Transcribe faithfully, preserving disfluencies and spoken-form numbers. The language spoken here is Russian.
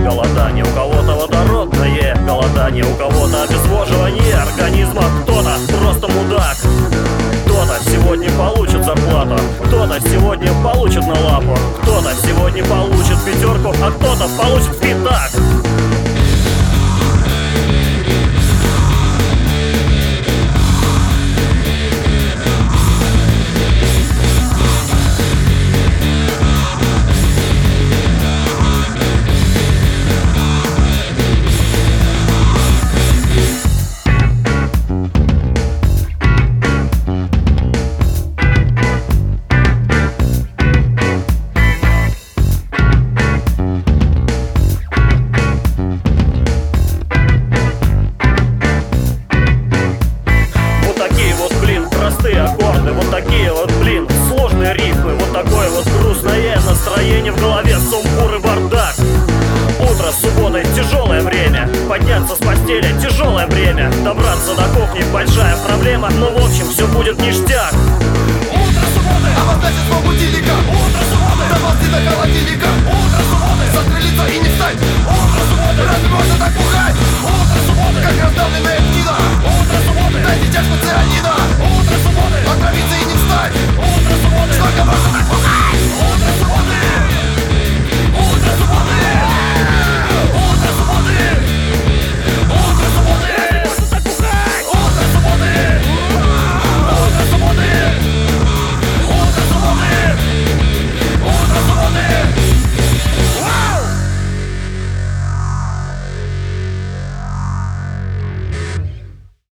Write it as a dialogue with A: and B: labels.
A: голодание, у кого-то водородное голодание, у кого-то обезвоживание организма, кто-то просто мудак. Кто-то сегодня получит зарплату, кто-то сегодня получит на лапу, кто-то сегодня получит пятерку, а кто-то получит в пятак. Простые аккорды, вот такие вот, блин, сложные рифмы, вот такое вот грустное настроение в голове, сумбур и бардак. Утро субботы, тяжелое время, подняться с постели, тяжелое время, добраться до кухни, большая проблема, но в общем все будет ништяк.
B: Утро субботы, обозначит свой пути.